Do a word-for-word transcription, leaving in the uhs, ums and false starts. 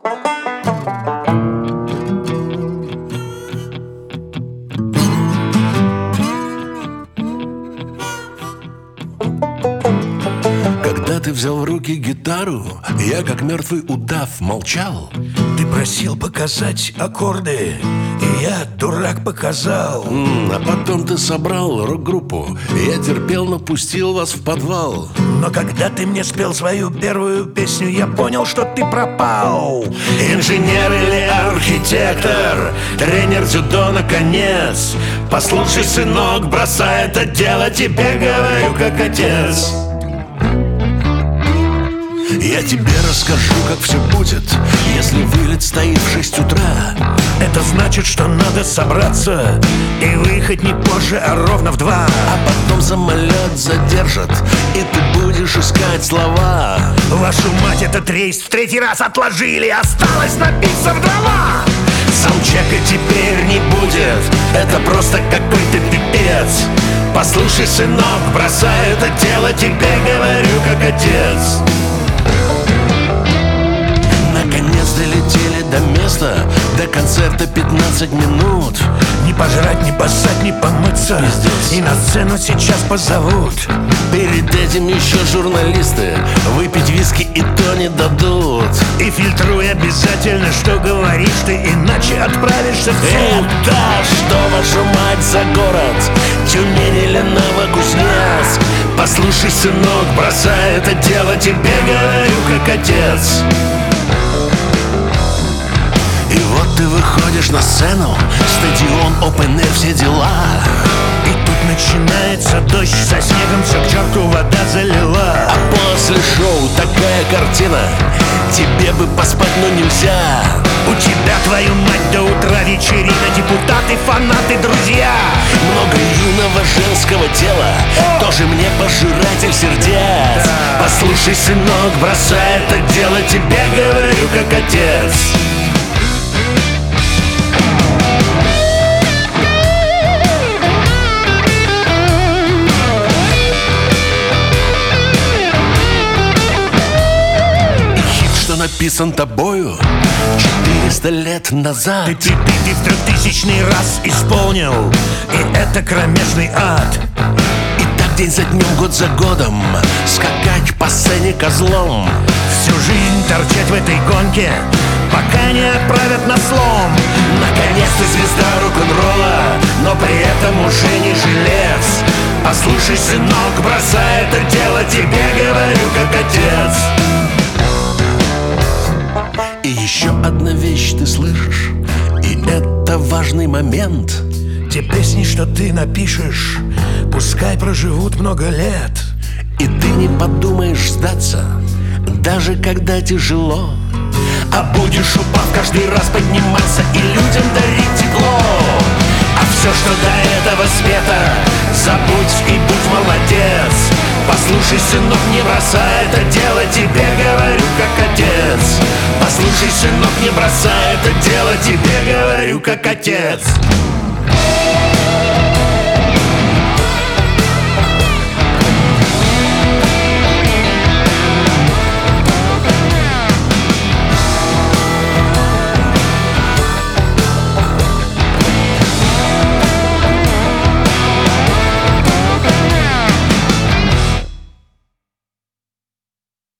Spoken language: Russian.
Когда ты взял в руки гитару, я как мертвый удав молчал. Ты просил показать аккорды, и я, дурак, показал. М, А потом ты собрал рок-группу, и я терпел, но пустил вас в подвал. Но когда ты мне спел свою первую песню, я понял, что ты пропал. Инженер или архитектор, тренер дзюдо наконец. Послушай, сынок, бросай это дело, тебе говорю как отец. Я тебе расскажу, как все будет, если вылет стоит в шесть утра. Это значит, что надо собраться и выехать не позже, а ровно в два. А потом самолет задержат, и ты будешь искать слова. Вашу мать, этот рейс в третий раз отложили, осталось напиться в дрова. Саундчека теперь не будет, это просто какой-то пипец. Послушай, сынок, бросай это дело, тебе говорю как отец. Наконец долетели до места, до концерта пятнадцать минут. Не пожрать, не поссать, не помыться. Пиздец. И на сцену сейчас позовут. Перед этим еще журналисты, выпить виски и то не дадут. И фильтруй обязательно, что говоришь ты, иначе отправишься в суд. Это что, вашу мать, за город? Тюмень или Новокузнецк? Послушай, сынок, бросай это дело, тебе говорю как отец. И вот ты выходишь на сцену, стадион, опен-эйр, все дела. И тут начинается дождь, со снегом все к черту вода залила. А после шоу такая картина, тебе бы поспать, но нельзя. У тебя, твою мать, до утра вечерина, депутаты, фанаты, друзья. Много юного женского тела, тоже мне пожиратель сердец. Послушай, сынок, бросай это дело, тебе говорю как отец. Написан тобою четыреста лет назад. Ты, ты, ты, ты в трехтысячный раз исполнил, и это кромешный ад. И так день за днем, год за годом скакать по сцене козлом. Всю жизнь торчать в этой гонке, пока не отправят на слом. Наконец ты звезда рок-н-ролла, но при этом уже не жилец. Послушай, сынок, бросай это дело, тебе говорю как отец. И еще одна вещь ты слышишь, и это важный момент. Те песни, что ты напишешь, пускай проживут много лет. И ты не подумаешь сдаться, даже когда тяжело. А будешь, упав, каждый раз подниматься и людям дарить тепло. А все, что до этого света, забудь и будь молодец. Послушай, сынок, не бросай это дело, тебе говорю как отец. Послушай, сынок, не бросай это дело, тебе говорю как отец.